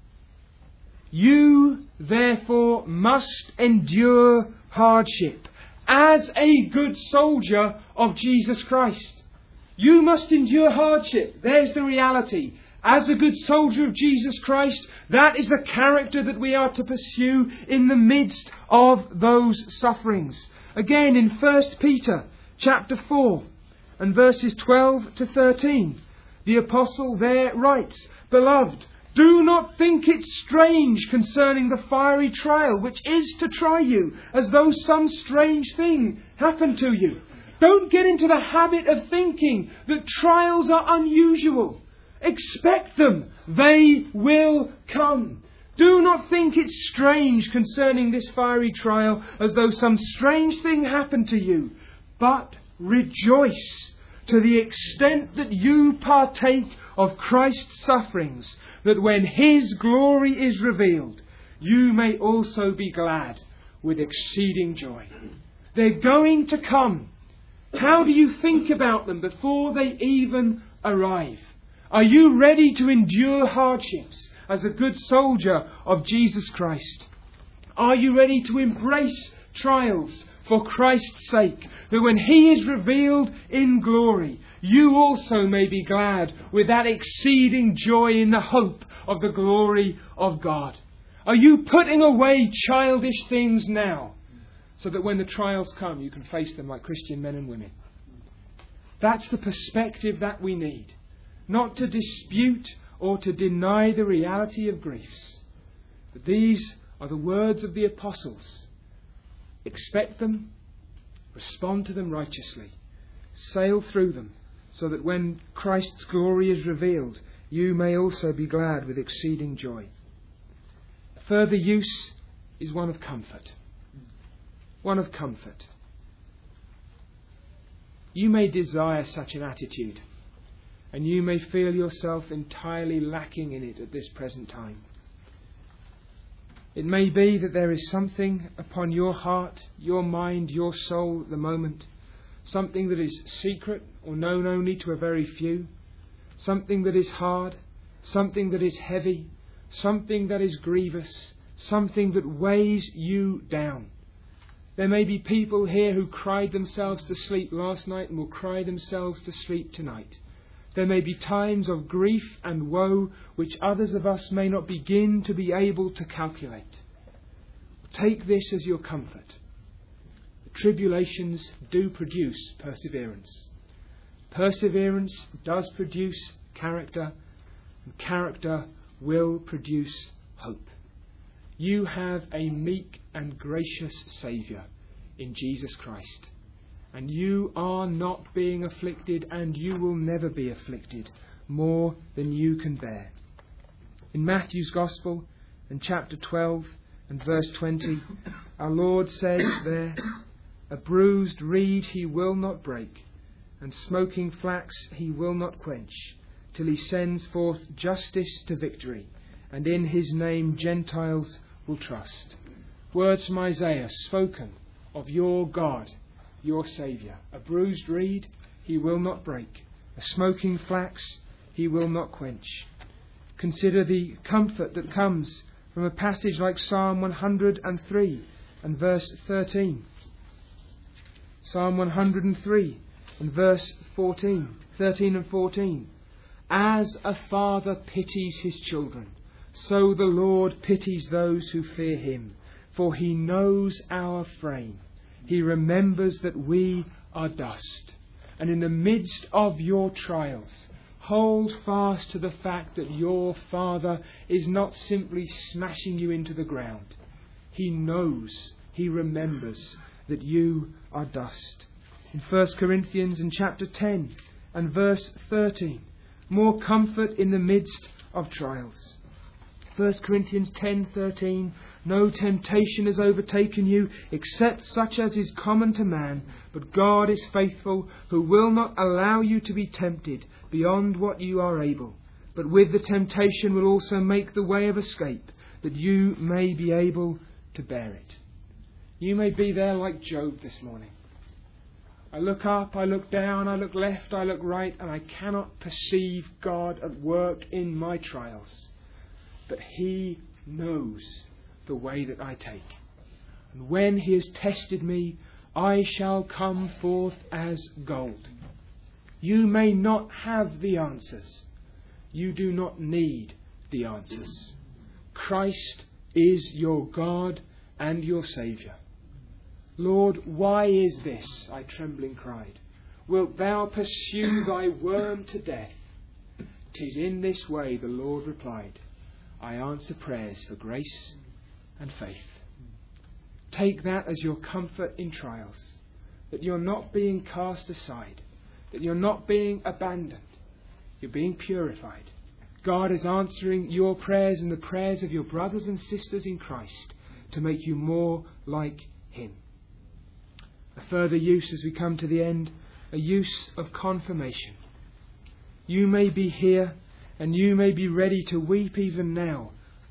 You, therefore, must endure hardship as a good soldier of Jesus Christ. You must endure hardship. There's the reality. As a good soldier of Jesus Christ, that is the character that we are to pursue in the midst of those sufferings. Again, in 1 Peter chapter 4 and verses 12 to 13, the apostle there writes, Beloved, do not think it strange concerning the fiery trial which is to try you, as though some strange thing happened to you. Don't get into the habit of thinking that trials are unusual. Expect them. They will come. Do not think it strange concerning this fiery trial, as though some strange thing happened to you. But rejoice to the extent that you partake of Christ's sufferings, that when His glory is revealed, you may also be glad with exceeding joy. They're going to come. How do you think about them before they even arrive? Are you ready to endure hardships as a good soldier of Jesus Christ? Are you ready to embrace trials for Christ's sake, that when He is revealed in glory, you also may be glad with that exceeding joy in the hope of the glory of God? Are you putting away childish things now, so that when the trials come, you can face them like Christian men and women? That's the perspective that we need. Not to dispute or to deny the reality of griefs. But these are the words of the apostles. Expect them, respond to them righteously, sail through them, so that when Christ's glory is revealed, you may also be glad with exceeding joy. A further use is one of comfort. One of comfort. You may desire such an attitude, and you may feel yourself entirely lacking in it at this present time. It may be that there is something upon your heart, your mind, your soul at the moment something that is secret or known only to a very few, something that is hard, something that is heavy, something that is grievous, something that weighs you down. There may be people here who cried themselves to sleep last night and will cry themselves to sleep tonight. There may be times of grief and woe which others of us may not begin to be able to calculate. Take this as your comfort. Tribulations do produce perseverance. Perseverance does produce character, and character will produce hope. You have a meek and gracious Saviour in Jesus Christ, and you are not being afflicted, and you will never be afflicted more than you can bear. In Matthew's Gospel, in chapter 12 and verse 20, our Lord says there, "A bruised reed he will not break, and smoking flax he will not quench, till he sends forth justice to victory, and in his name Gentiles will trust." Words from Isaiah spoken of your God, your Saviour. A bruised reed he will not break, a smoking flax he will not quench. Consider the comfort that comes from a passage like Psalm 103 and verse 13. Psalm 103 and verse 13 and 14. "As a father pities his children, so the Lord pities those who fear him. For he knows our frame. He remembers that we are dust." And in the midst of your trials, hold fast to the fact that your Father is not simply smashing you into the ground. He knows, he remembers that you are dust. In 1 Corinthians in chapter 10 and verse 13, more comfort in the midst of trials. 1 Corinthians 10:13, "No temptation has overtaken you except such as is common to man, but God is faithful, who will not allow you to be tempted beyond what you are able, but with the temptation will also make the way of escape, that you may be able to bear it." You may be there like Job this morning. I look up, I look down, I look left, I look right, and I cannot perceive God at work in my trials. But he knows the way that I take. And when he has tested me, I shall come forth as gold. You may not have the answers. You do not need the answers. Christ is your God and your Saviour. "Lord, why is this?" I trembling cried. "Wilt thou pursue thy worm to death?" "'Tis in this way," the Lord replied, "I answer prayers for grace and faith." Take that as your comfort in trials, that you're not being cast aside, that you're not being abandoned, you're being purified. God is answering your prayers and the prayers of your brothers and sisters in Christ to make you more like him. A further use as we come to the end, a use of confirmation. You may be here and you may be ready to weep even now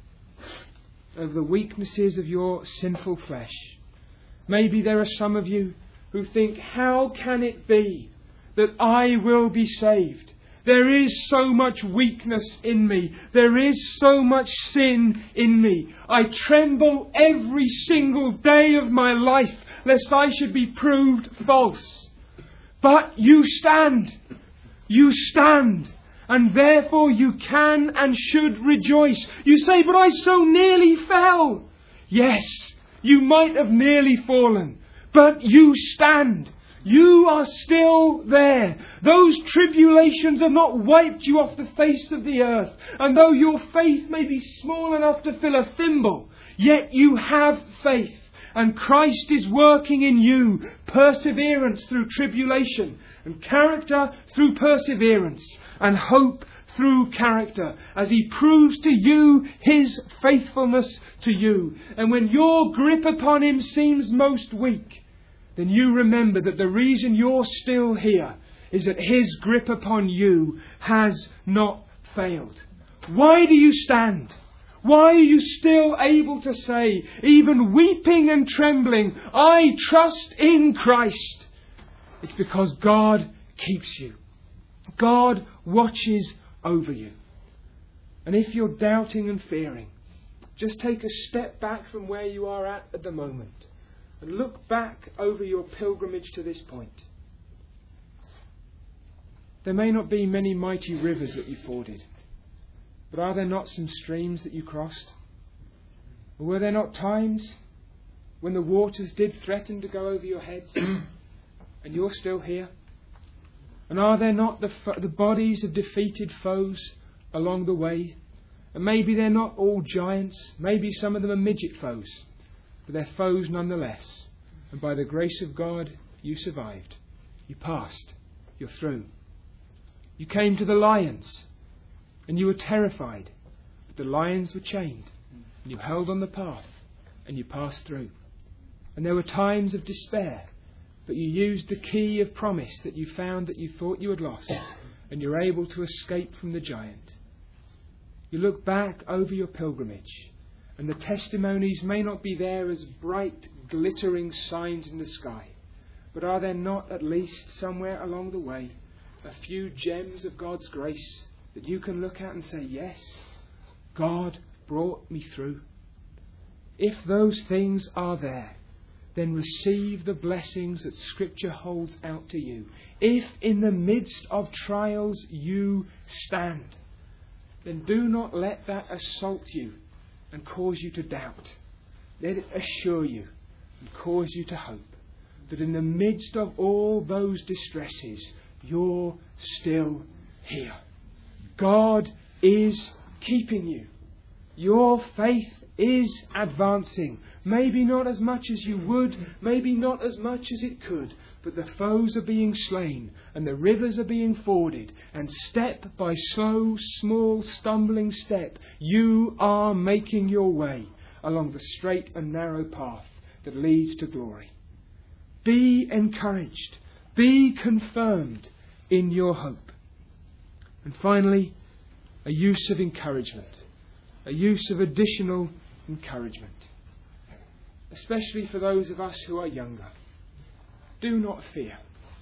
over the weaknesses of your sinful flesh. Maybe there are some of you who think, "How can it be that I will be saved? There is so much weakness in me. There is so much sin in me. I tremble every single day of my life lest I should be proved false." But you stand. You stand. And therefore you can and should rejoice. You say, "But I so nearly fell." Yes, you might have nearly fallen. But you stand. You are still there. Those tribulations have not wiped you off the face of the earth. And though your faith may be small enough to fill a thimble, yet you have faith. And Christ is working in you perseverance through tribulation, and character through perseverance, and hope through character, as he proves to you his faithfulness to you. And when your grip upon him seems most weak, then you remember that the reason you're still here is that his grip upon you has not failed. Why do you stand? Why are you still able to say, even weeping and trembling, "I trust in Christ"? It's because God keeps you. God watches over you. And if you're doubting and fearing, just take a step back from where you are at the moment and look back over your pilgrimage to this point. There may not be many mighty rivers that you forded, but are there not some streams that you crossed? Or were there not times when the waters did threaten to go over your heads and you're still here? And are there not the bodies of defeated foes along the way? And maybe they're not all giants, maybe some of them are midget foes, but they're foes nonetheless. And by the grace of God, you survived. You passed. You're through. You came to the lions, and you were terrified, but the lions were chained, and you held on the path, and you passed through. And there were times of despair, but you used the key of promise that you found that you thought you had lost, and you're able to escape from the giant. You look back over your pilgrimage, and the testimonies may not be there as bright, glittering signs in the sky, but are there not at least somewhere along the way a few gems of God's grace that you can look at and say, yes, God brought me through? If those things are there, then receive the blessings that Scripture holds out to you. If in the midst of trials you stand, then do not let that assault you and cause you to doubt. Let it assure you and cause you to hope that in the midst of all those distresses, you're still here. God is keeping you. Your faith is advancing. Maybe not as much as you would, maybe not as much as it could, but the foes are being slain and the rivers are being forded, and step by slow, small, stumbling step, you are making your way along the straight and narrow path that leads to glory. Be encouraged. Be confirmed in your hope. And finally, a use of encouragement. A use of additional encouragement. Especially for those of us who are younger. Do not fear.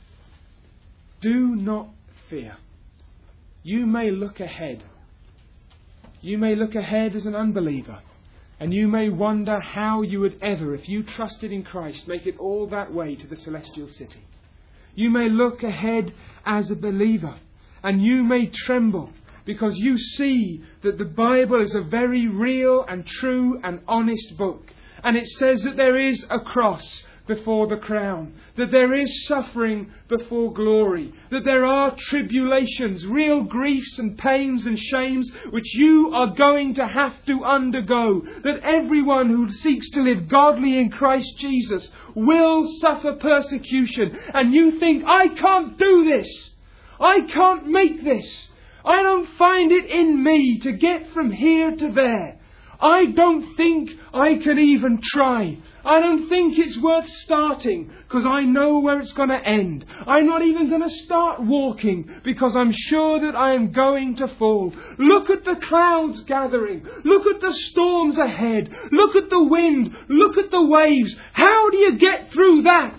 Do not fear. You may look ahead. You may look ahead as an unbeliever. And you may wonder how you would ever, if you trusted in Christ, make it all that way to the celestial city. You may look ahead as a believer, and you may tremble because you see that the Bible is a very real and true and honest book. And it says that there is a cross before the crown, that there is suffering before glory, that there are tribulations, real griefs and pains and shames which you are going to have to undergo, that everyone who seeks to live godly in Christ Jesus will suffer persecution. And you think, I can't do this. I can't make this. I don't find it in me to get from here to there. I don't think I can even try. I don't think it's worth starting because I know where it's going to end. I'm not even going to start walking because I'm sure that I am going to fall. Look at the clouds gathering. Look at the storms ahead. Look at the wind. Look at the waves. How do you get through that?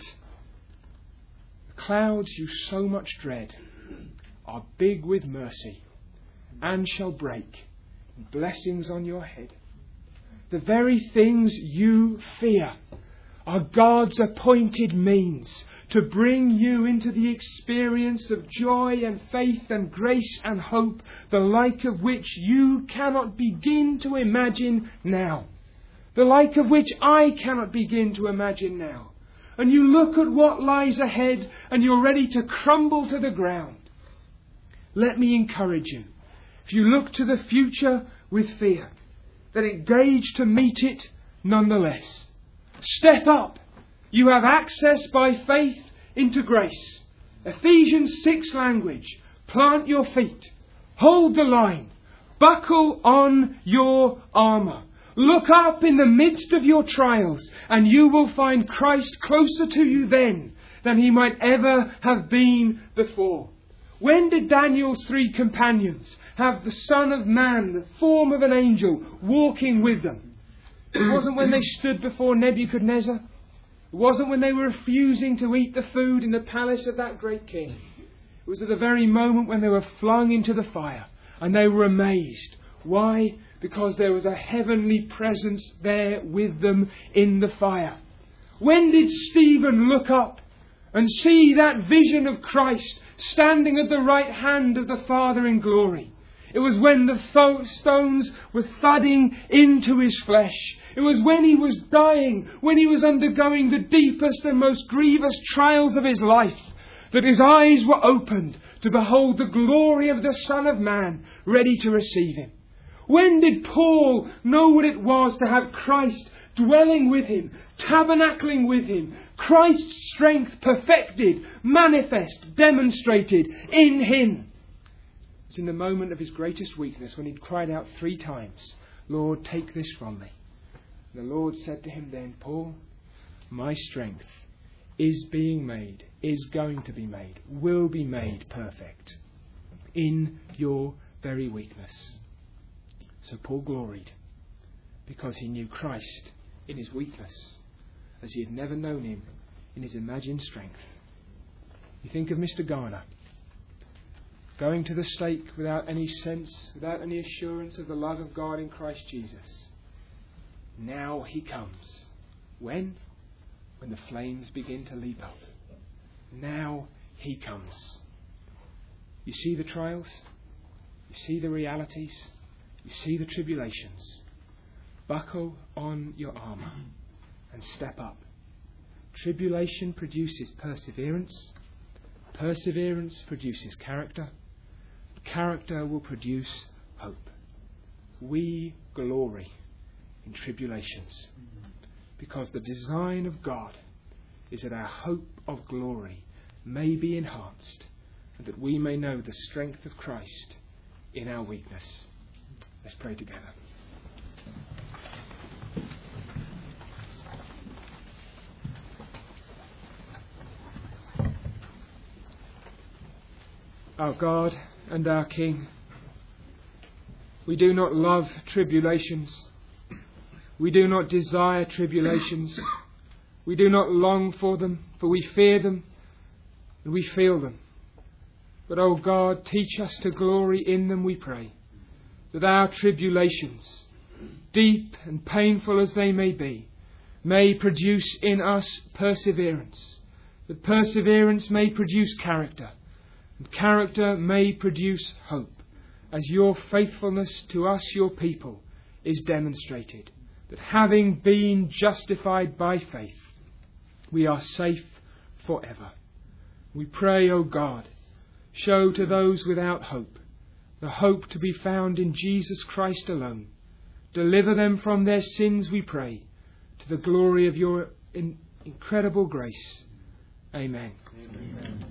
The clouds you so much dread are big with mercy and shall break blessings on your head. The very things you fear are God's appointed means to bring you into the experience of joy and faith and grace and hope, the like of which you cannot begin to imagine now. The like of which I cannot begin to imagine now. And you look at what lies ahead and you're ready to crumble to the ground. Let me encourage you. If you look to the future with fear, then engage to meet it nonetheless. Step up. You have access by faith into grace. Ephesians 6 language. Plant your feet. Hold the line. Buckle on your armour. Look up in the midst of your trials, and you will find Christ closer to you then than he might ever have been before. When did Daniel's 3 companions have the Son of Man, the form of an angel, walking with them? It wasn't when they stood before Nebuchadnezzar. It wasn't when they were refusing to eat the food in the palace of that great king. It was at the very moment when they were flung into the fire and they were amazed. Why? Because there was a heavenly presence there with them in the fire. When did Stephen look up and see that vision of Christ standing at the right hand of the Father in glory? It was when the stones were thudding into his flesh. It was when he was dying, when he was undergoing the deepest and most grievous trials of his life, that his eyes were opened to behold the glory of the Son of Man ready to receive him. When did Paul know what it was to have Christ dwelling with him, tabernacling with him, Christ's strength perfected, manifest, demonstrated in him? It's in the moment of his greatest weakness when he cried out 3 times, "Lord, take this from me." The Lord said to him then, "Paul, my strength is being made, is going to be made, will be made perfect in your very weakness." So Paul gloried because he knew Christ in his weakness as he had never known him in his imagined strength. You think of Mr. Garner going to the stake without any sense, without any assurance of the love of God in Christ Jesus. Now he comes. When? When the flames begin to leap up. Now he comes. You see the trials? You see the realities? You see the tribulations? Buckle on your armour and step up. Tribulation produces perseverance. Perseverance produces character. Character will produce hope. We glory in tribulations because the design of God is that our hope of glory may be enhanced and that we may know the strength of Christ in our weakness. Let's pray together. Our God and our King, we do not love tribulations. We do not desire tribulations. We do not long for them, for we fear them and we feel them. But, O God, teach us to glory in them, we pray, that our tribulations, deep and painful as they may be, may produce in us perseverance, that perseverance may produce character, and character may produce hope, as your faithfulness to us, your people, is demonstrated, that having been justified by faith, we are safe forever. We pray, O God, show to those without hope the hope to be found in Jesus Christ alone. Deliver them from their sins, we pray, to the glory of your incredible grace. Amen. Amen.